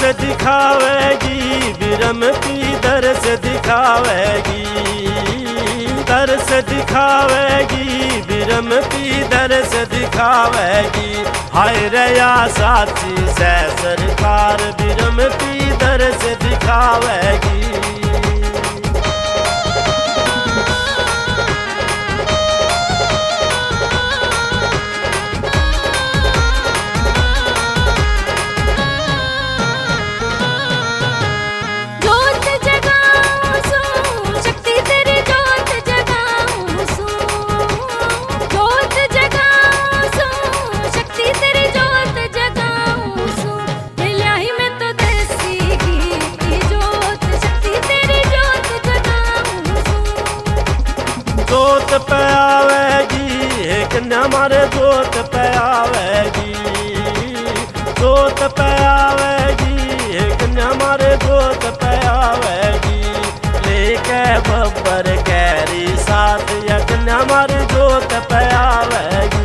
दिखावेगी, विरमती दर्श दिखावेगी, दर्श दिखावेगी, विरमती दर्श दिखावेगी। हाय रया साची से सरकार, विरमती दर्श दिखावेगी। जोत पे आवेगी कन्या मारे, जोत पे आवेगी, जोत पे आवेगी कन्या मारे, जोत पे आवेगी। लेके बब्बर कैरी साथ या कन्या मारे, जोत पे आवेगी।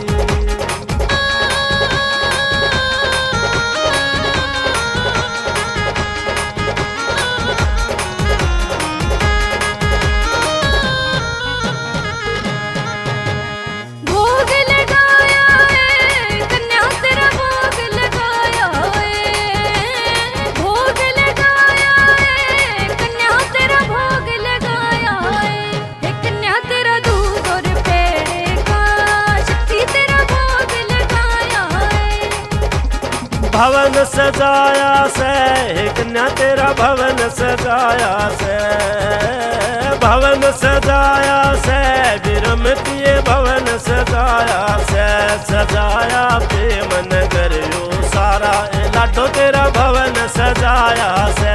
भवन सजाया से कन्या तेरा, भवन सजाया से, भवन सजाया से, विरमती भवन सजाया से। सजाया प्रेम नगर यो सारा, लाडो तेरा भवन सजाया से।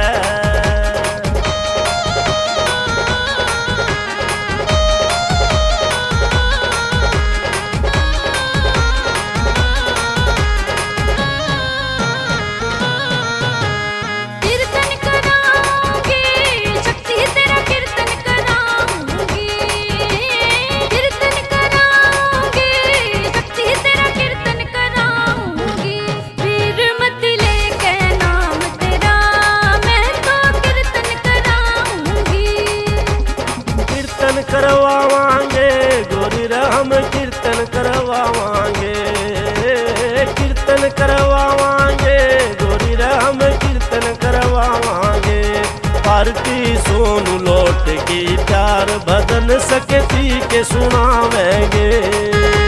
करवावांगे गोरी रे, हम कीर्तन करवावांगे, कीर्तन करवावांगे गोरी रे, हम कीर्तन करवावांगे। पार्टी सोनू लौट की प्यार भजन सकती के सुनावेंगे।